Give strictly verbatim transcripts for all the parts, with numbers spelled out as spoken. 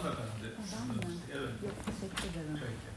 hanımefendi. Evet. Yok, teşekkür ederim. Peki.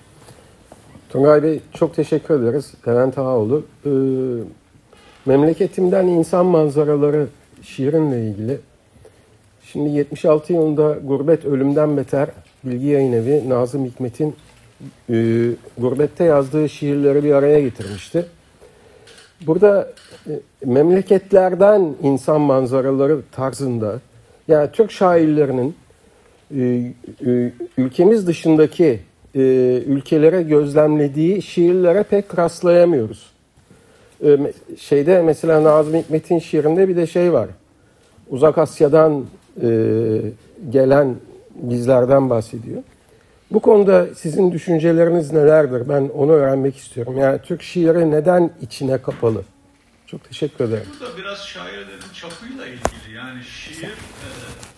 Tungay Bey çok teşekkür ederiz. Levent Ağaoğlu. Ee, Memleketimden İnsan Manzaraları şiirinle ilgili. Şimdi yetmiş altı yılında Gurbet Ölümden Beter Bilgi Yayınevi Nazım Hikmet'in e, gurbette yazdığı şiirleri bir araya getirmişti. Burada e, memleketlerden insan manzaraları tarzında, yani Türk şairlerinin e, e, ülkemiz dışındaki e, ülkelere gözlemlediği şiirlere pek rastlayamıyoruz. E, şeyde mesela Nazım Hikmet'in şiirinde bir de şey var. Uzak Asya'dan e, gelen bizlerden bahsediyor. Bu konuda sizin düşünceleriniz nelerdir? Ben onu öğrenmek istiyorum. Yani Türk şiiri neden içine kapalı? Çok teşekkür ederim. Bu da biraz şairlerin çapıyla ilgili. Yani şiir e,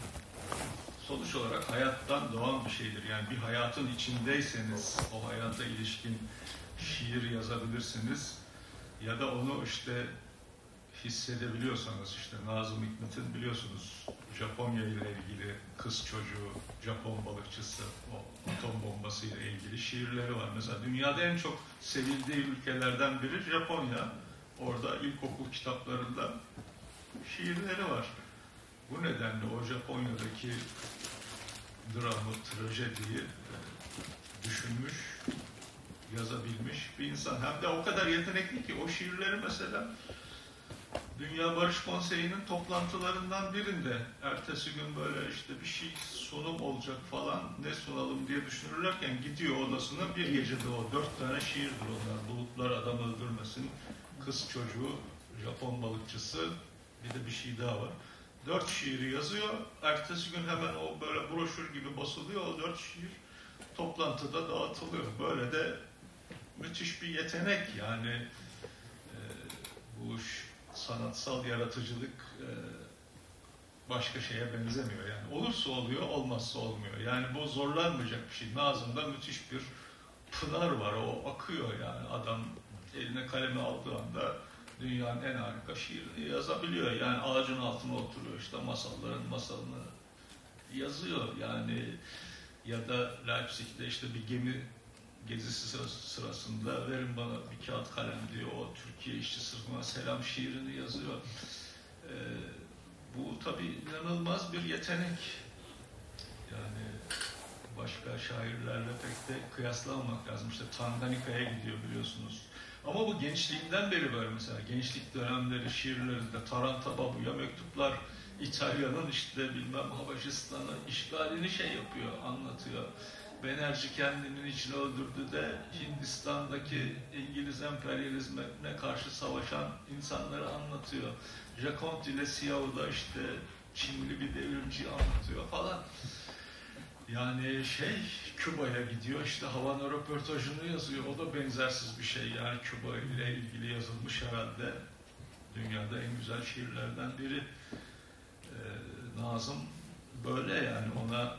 sonuç olarak hayattan doğan bir şeydir. Yani bir hayatın içindeyseniz o hayata ilişkin şiir yazabilirsiniz. Ya da onu işte hissedebiliyorsanız, işte Nazım Hikmet'in biliyorsunuz Japonya ile ilgili kız çocuğu, Japon balıkçısı, o atom bombası ile ilgili şiirleri var. Mesela dünyada en çok sevildiği ülkelerden biri Japonya. Orada ilkokul kitaplarında şiirleri var. Bu nedenle o Japonya'daki dramı, trajediyi düşünmüş, yazabilmiş bir insan. Hem de o kadar yetenekli ki o şiirleri mesela Dünya Barış Konseyi'nin toplantılarından birinde ertesi gün böyle işte bir şey sunum olacak falan, ne sunalım diye düşünürlerken gidiyor odasına, bir gecede o dört tane şiirdir onlar. Bulutlar Adam Öldürmesin, Kız Çocuğu, Japon Balıkçısı, bir de bir şey daha var. Dört şiiri yazıyor, ertesi gün hemen o böyle broşür gibi basılıyor, o dört şiir toplantıda dağıtılıyor. Böyle de müthiş bir yetenek yani e, bu sanatsal yaratıcılık e, başka şeye benzemiyor. Yani olursa oluyor, olmazsa olmuyor. Yani bu zorlanmayacak bir şey. Nazım'da müthiş bir pınar var, o akıyor yani. Adam eline kalemi aldığı anda dünyanın en harika şiirini yazabiliyor. Yani ağacın altına oturuyor, işte masalların masalını yazıyor. Yani ya da Leipzig'te işte bir gemi gezisi sırasında verin bana bir kağıt kalem diyor. O Türkiye işçi sınıfına selam şiirini yazıyor. Ee, bu tabii inanılmaz bir yetenek. Yani başka şairlerle pek de kıyaslamamak lazım. İşte Tanganyika'ya gidiyor biliyorsunuz. Ama bu gençliğinden beri böyle mesela. Gençlik dönemleri, şiirlerinde Taranta Babu'ya mektuplar, İtalya'nın işte bilmem Habeşistan'ı işgalini şey yapıyor, anlatıyor. Benerci kendinin için öldürdü de Hindistan'daki İngiliz emperyalizmine karşı savaşan insanları anlatıyor. Jaconte ile Siao da işte Çinli bir devrimci anlatıyor falan. Yani şey, Küba'ya gidiyor, işte Havana röportajını yazıyor. O da benzersiz bir şey. Yani Küba ile ilgili yazılmış herhalde. Dünyada en güzel şiirlerden biri. Ee, Nazım böyle yani ona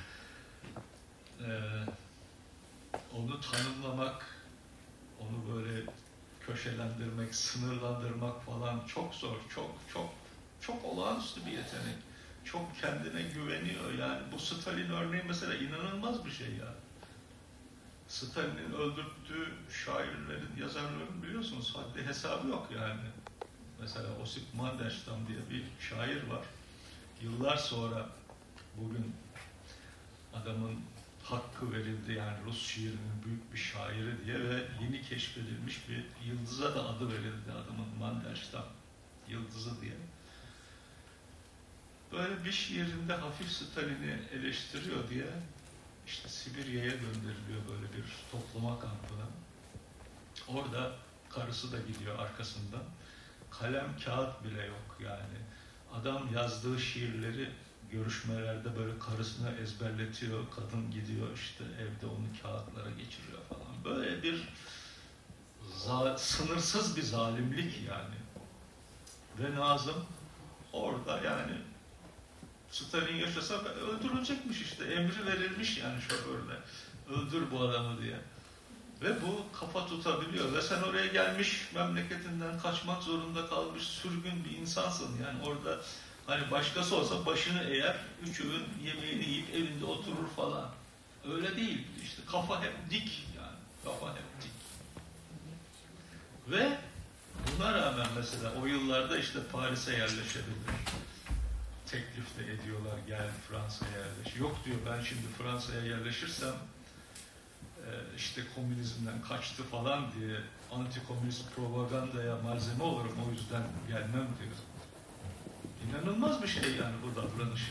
Ee, onu tanımlamak, onu böyle köşelendirmek, sınırlandırmak falan çok zor, çok çok çok olağanüstü bir yetenek. Çok kendine güveniyor. Yani bu Stalin örneği mesela inanılmaz bir şey ya. Stalin'in öldürdüğü şairlerin, yazarların biliyorsunuz haddi hesabı yok yani. Mesela Osip Mandelstam diye bir şair var. Yıllar sonra bugün adamın hakkı verildi, yani Rus şiirinin büyük bir şairi diye ve yeni keşfedilmiş bir yıldıza da adı verildi adamın, Mandelstam yıldızı diye. Böyle bir şiirinde hafif Stalin'i eleştiriyor diye işte Sibirya'ya gönderiliyor böyle bir toplama kampına. Orada karısı da gidiyor arkasından. Kalem kağıt bile yok yani. Adam yazdığı şiirleri görüşmelerde böyle karısına ezberletiyor, kadın gidiyor işte evde onu kağıtlara geçiriyor falan. Böyle bir sınırsız bir zalimlik yani. Ve Nazım orada yani Stalin yaşasa öldürülecekmiş işte, emri verilmiş yani şoförüne. Öldür bu adamı diye. Ve bu kafa tutabiliyor ve sen oraya gelmiş, memleketinden kaçmak zorunda kalmış sürgün bir insansın yani orada. Hani başkası olsa başını eğer, üç öğün yemeğini yiyip evinde oturur falan. Öyle değil. İşte kafa hep dik yani. Kafa hep dik. Ve buna rağmen mesela o yıllarda işte Paris'e yerleşebilir. Teklif de ediyorlar, gel Fransa'ya yerleş. Yok diyor, ben şimdi Fransa'ya yerleşirsem işte komünizmden kaçtı falan diye antikomünist propagandaya malzeme olurum, o yüzden gelmem diyor. İnanılmaz bir şey yani bu davranış.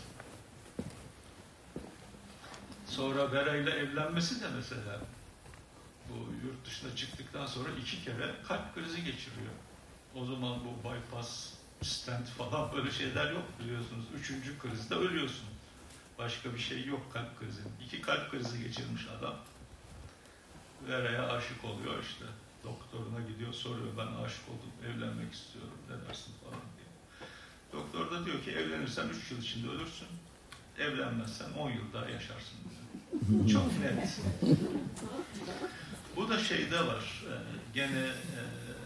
Sonra Vera ile evlenmesi de mesela bu yurt dışına çıktıktan sonra iki kere kalp krizi geçiriyor. O zaman bu bypass, stent falan böyle şeyler yok biliyorsunuz. Üçüncü krizde ölüyorsun. Başka bir şey yok kalp krizi. İki kalp krizi geçirmiş adam. Vera'ya aşık oluyor işte. Doktoruna gidiyor, soruyor, ben aşık oldum, evlenmek istiyorum, ne dersin falan diye. Doktor da diyor ki evlenirsen üç yıl içinde ölürsün, evlenmezsen on yıl daha yaşarsın diyor. Çok net. Bu da şeyde var, gene e,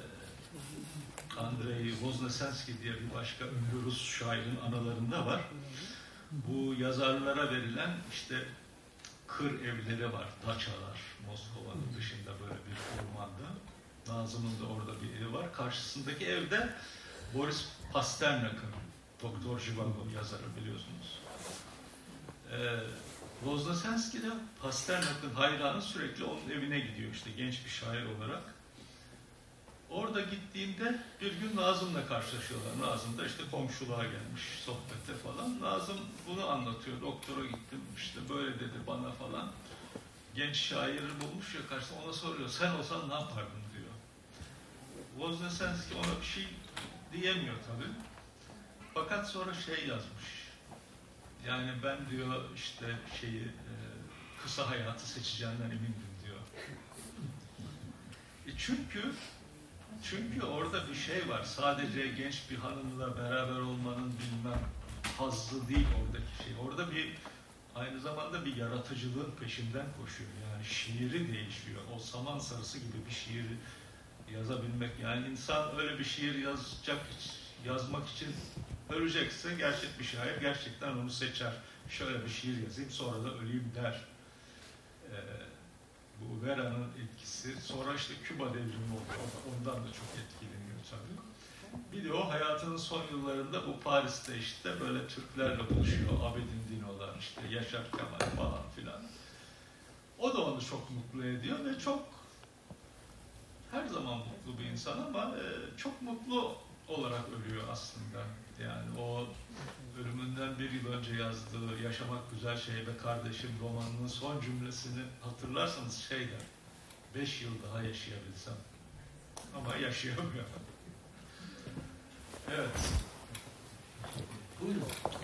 Andrei Voznesenski diye bir başka ünlü Rus şairin analarında var. Bu yazarlara verilen işte kır evleri var, daçalar. Moskova'nın dışında böyle bir ormanda. Nazım'ın da orada bir evi var. Karşısındaki evde Boris Pasternak'ın, Doktor Zhivago yazarı biliyorsunuz. Ee, Voznesenski de Pasternak'ın hayranı, sürekli onun evine gidiyor işte genç bir şair olarak. Orada gittiğinde bir gün Nazım'la karşılaşıyorlar. Nazım da işte komşuluğa gelmiş sohbete falan. Nazım bunu anlatıyor. Doktora gittim işte böyle dedi bana falan. Genç şairi bulmuş ya karşısında, ona soruyor. Sen olsan ne yapardın diyor. Voznesenski ona bir şey diyemiyor tabii. Fakat sonra şey yazmış. Yani ben diyor işte şeyi e, kısa hayatı seçeceğinden emindim diyor. E çünkü Çünkü orada bir şey var. Sadece genç bir hanımla beraber olmanın bilmem hazzı değil oradaki şey. Orada bir aynı zamanda bir yaratıcılığın peşinden koşuyor. Yani şiiri değişiyor. O saman sarısı gibi bir şiir yazabilmek. Yani insan öyle bir şiir yazacak, yazmak için ölecekse gerçek bir şair gerçekten onu seçer. Şöyle bir şiir yazayım sonra da öleyim der. Ee, Bu Vera'nın etkisi, sonra işte Küba devrimi oldu, ondan da çok etkileniyor tabii. Bir de o hayatının son yıllarında bu Paris'te işte böyle Türklerle buluşuyor, Abedin Dino'lar, işte Yaşar Kemal falan filan. O da onu çok mutlu ediyor ve çok, her zaman mutlu bir insan ama çok mutlu olarak ölüyor aslında. Yani o ölümünden bir yıl önce yazdığı Yaşamak Güzel Şey ve Kardeşim romanının son cümlesini hatırlarsanız şey der, beş yıl daha yaşayabilsem. Ama yaşayamıyor. Evet. Buyurun.